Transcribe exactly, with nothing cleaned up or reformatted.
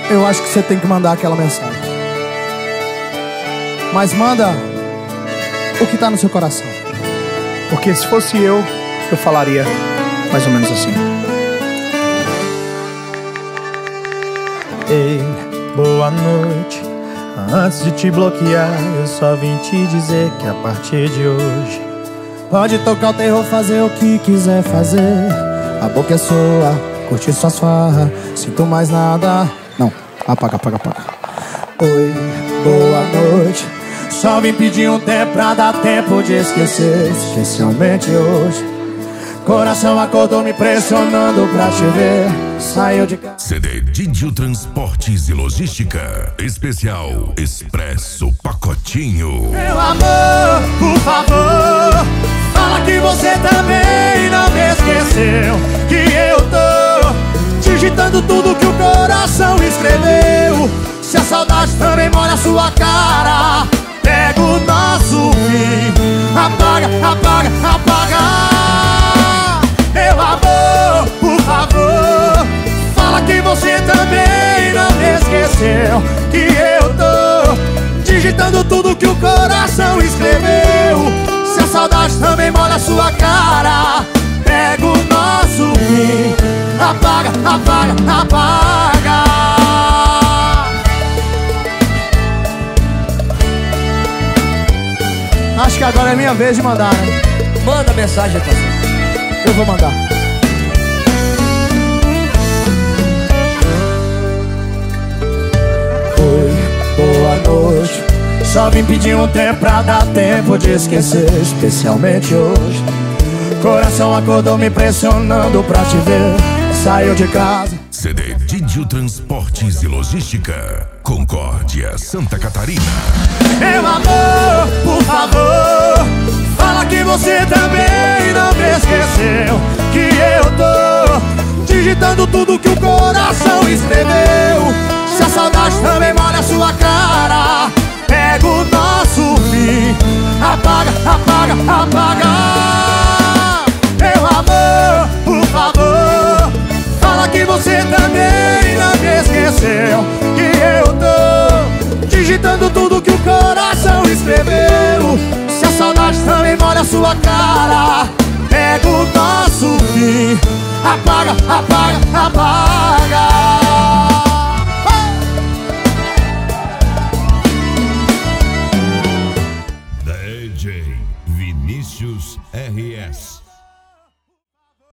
eu acho que você tem que mandar aquela mensagem. Mas manda o que tá no seu coração. Porque se fosse eu, eu falaria mais ou menos assim: ei, boa noite. Antes de te bloquear, eu só vim te dizer que a partir de hoje pode tocar o terror, fazer o que quiser fazer. A boca é sua, curtir suas farras. Sinto mais nada. Não, apaga, apaga, apaga. Oi, boa noite. Só vim pedir um tempo pra dar tempo de esquecer. Especialmente hoje. Coração acordou me pressionando pra te ver. Saiu de casa. C D Didio Transportes e Logística. Especial Expresso Pacotinho. Meu amor, por favor, fala que você também não me esqueceu. Que eu tô digitando tudo que o coração escreveu. Se a saudade também mora na sua cara, pega o nosso fim. Apaga, apaga, apaga. Meu amor, por favor, fala que você também não me esqueceu. Que eu tô digitando tudo que o coração escreveu. Se a saudade também mora na sua cara, pega o nosso fim. Apaga, apaga, apaga. Acho que agora é minha vez de mandar, né? Manda mensagem, tá? Eu vou mandar. Oi, boa noite. Só vim pedir um tempo pra dar tempo de esquecer. Especialmente hoje. Coração acordou me pressionando pra te ver. Saiu de casa. C D Didio Transportes e Logística. Concórdia, Santa Catarina. Meu amor, por favor, fala que você também não me esqueceu. Que eu tô digitando tudo que o coração escreveu. Se a saudade também mora na sua cara, pega o nosso fim. Apaga, apaga, apaga. Meu amor, por favor, fala que você também não me esqueceu. Que eu tô digitando tudo que o coração escreveu. Se a saudade também mora na sua cara, pega o nosso fim. Apaga, apaga, apaga.